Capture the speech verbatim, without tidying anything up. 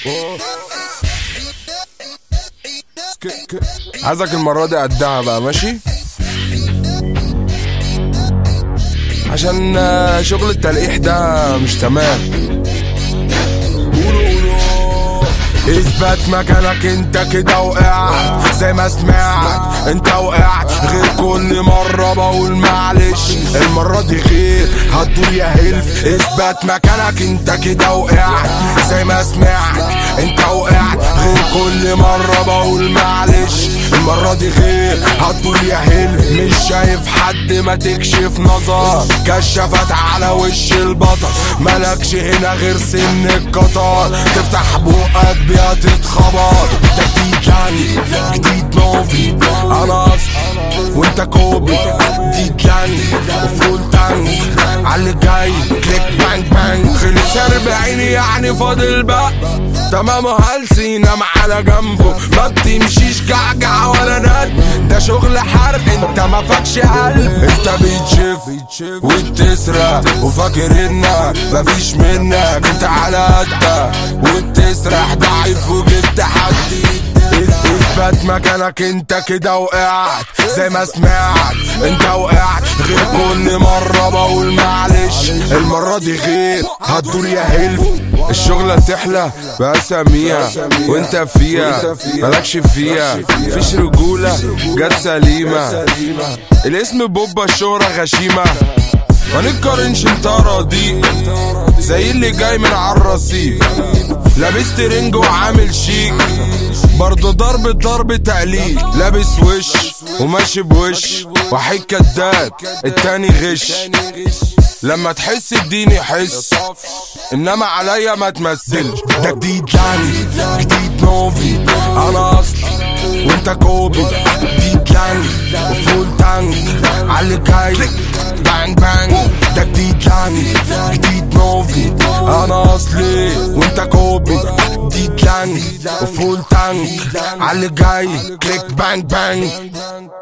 عايزك المرة دي قدها بقى ماشي، عشان شغل التلقيح ده مش تمام. اثبت مكانك انت كده وقعت، زي ما سمعت انت وقعت. غير كل مرة بقول معلش، المرة دي غير هتدور يا هلف. اثبت مكانك انت كده وقعت، زي ما سمعت انت وقعت. غير كل مرة بقول معلش، المرة دي غير هتدور يا هلف. مش شايف حد ما تكشف نظر، كشفت على وش البطل. ملكش هنا غير سن القطر، تفتح بقك بيها تتخبط. ده جديد يعني جديد موفي، انا اصلا وانت كوبي. جديد يعني وفول تانك عاللي جاي كليك بانج بانج. خلص اربعين يعني فاضل بقى تمام. هلسينا على جنبه، ما بتمشيش جعجع ولا ند. ده شغل حرب انت ما فاكش قلب. انت بتشف وتسرق وفاكر انك مفيش منك. انت على قدك وتسرح ضعيف وجبت حد. اثبت مكانك انت كده وقعت، زي ما سمعت انت وقعت. غير كل مرة بقول معلش، المرة دي غير هتدور يا هلف. الشغلة تحلى بأساميها وانت فيها مالكش فيها. فيش رجولة جت سليمة، الاسم بوبا الشهرة غشيمة. ما نتقارنش انت راضي زي اللي جاي من عالرصيف، لابس ترنج وعامل شيك. برضه ضرب ضرب تقليد، لابس وش وماشي بوش. واحد كداب التاني غش، لما تحس اديني حس، انما عليا ما تمثلش. ده جديد يعني جديد موفي، انا اصلا وانت كوبي. جديد يعني وفول تانك عاللي جاي بانج بانج. ده جديد يعني جديد موفي، انا اصلي وانت كوبي. جديد يعني وفول تانك عاللي جاي كليك بانج بانج.